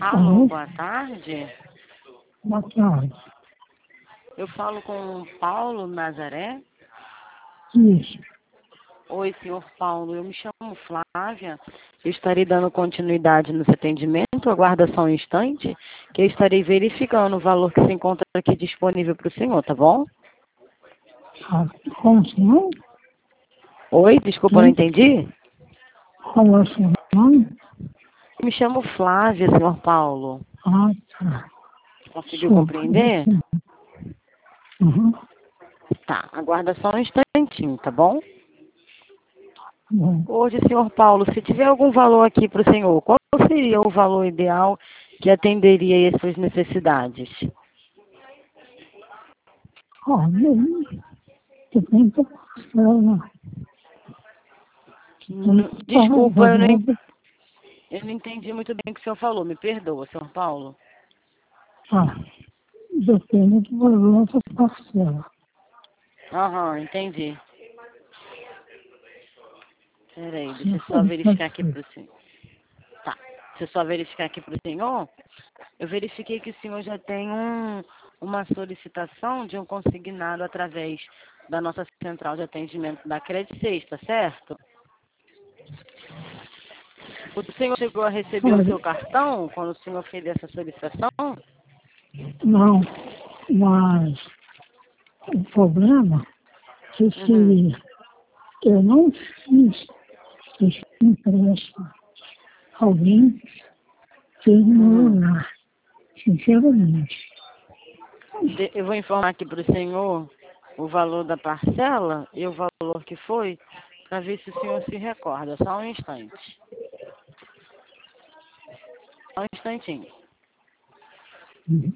Alô, boa tarde. Boa tarde. Eu falo com o Paulo Nazaré. Isso. Oi, senhor Paulo. Eu me chamo Flávia. Eu estarei dando continuidade no seu atendimento. Aguarda só um instante, que eu estarei verificando o valor que se encontra aqui disponível para o senhor, tá bom? Como se chama? Oi, desculpa, eu não entendi. Como é o seu nome? Eu me chamo Flávia, senhor Paulo. Ah, tá. Conseguiu compreender? Uhum. Tá, aguarda só um instantinho, tá bom? Bom, Hoje, senhor Paulo, se tiver algum valor aqui para o senhor, qual seria o valor ideal que atenderia às suas necessidades? olha, depende da parcela. Desculpa, eu não entendi muito bem o que o senhor falou. Me perdoa, senhor Paulo. Ah, depende do valor da parcela. Aham, entendi. Peraí, deixa eu só verificar aqui para o senhor. Tá, deixa eu só verificar aqui para o senhor. Eu verifiquei que o senhor já tem uma solicitação de um consignado através da nossa central de atendimento da Credit Sexta, certo? O senhor chegou a receber o seu cartão quando o senhor fez essa solicitação? Não, mas o problema é que eu não fiz esse empréstimo. Alguém fez no meu lugar, sinceramente. Eu vou informar aqui para o senhor o valor da parcela e o valor que foi, para ver se o senhor se recorda. Só um instante. Só um instantinho. Uhum.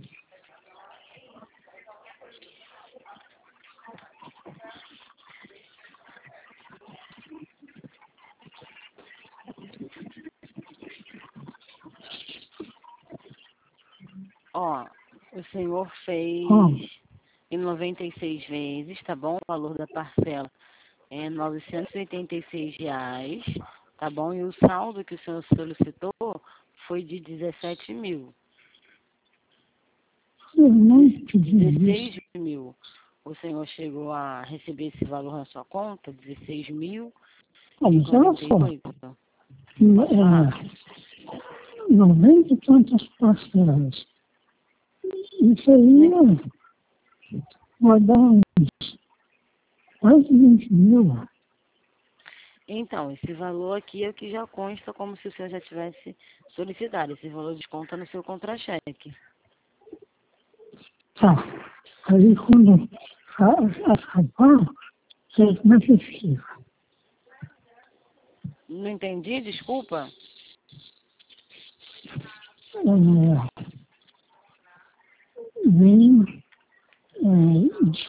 Ó, o senhor fez em 96 vezes, tá bom? O valor da parcela é R$ 986, tá bom? E o saldo que o senhor solicitou foi de 17 mil. Eu não pedi 16 isso. mil. O senhor chegou a receber esse valor na sua conta? 16 mil e Mas olha só, 48. Pode falar. 90 e tantas parcelas. Isso aí vai dar uns quase 20 mil. Então, esse valor aqui é o que já consta como se o senhor já tivesse solicitado. Esse valor desconta no seu contra-cheque. Tá. Aí quando acabar, você como é que fica? Não entendi, desculpa.